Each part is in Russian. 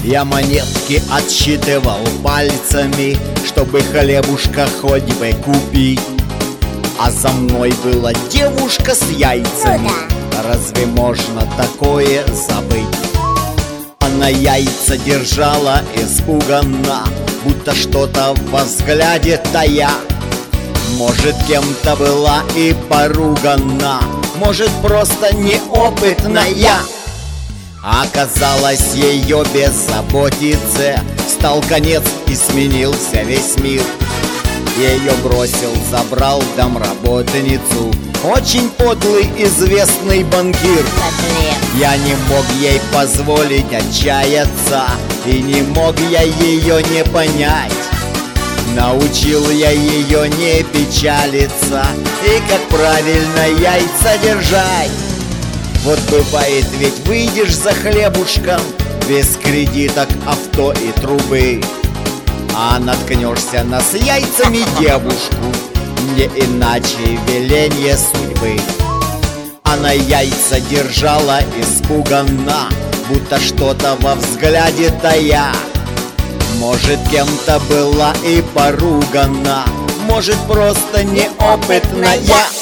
Я монетки отсчитывал пальцами, чтобы хлебушка хоть бы купить. А за мной была девушка с яйцами. Разве можно такое забыть? Она яйца держала испуганно, будто что-то во взгляде тая. Может, кем-то была и поругана, может, просто неопытная. Оказалось, ее беззаботице стал конец и сменился весь мир. Ее бросил, забрал домработницу очень подлый известный банкир. Я не мог ей позволить отчаяться, и не мог я ее не понять. Научил я ее не печалиться и как правильно яйца держать. Вот бывает, ведь выйдешь за хлебушком без кредиток, авто и трубы, а наткнешься на с яйцами девушку, не иначе веленье судьбы. Она яйца держала испуганно, будто что-то во взгляде тая. Может, кем-то была и поругана, может, просто неопытная.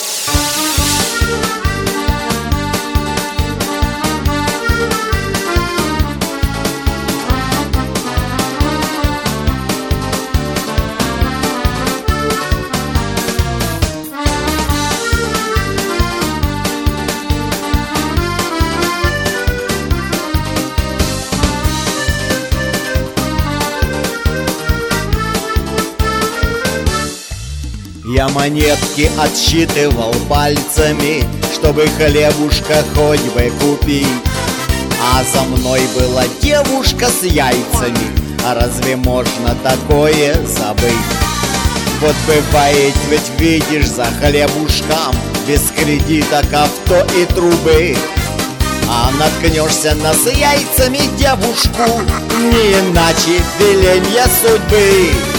Я монетки отсчитывал пальцами, чтобы хлебушка хоть бы купить. А за мной была девушка с яйцами. А разве можно такое забыть? Вот бывает, ведь видишь за хлебушком без кредиток, авто и трубы, а наткнешься на с яйцами девушку, не иначе веленье судьбы.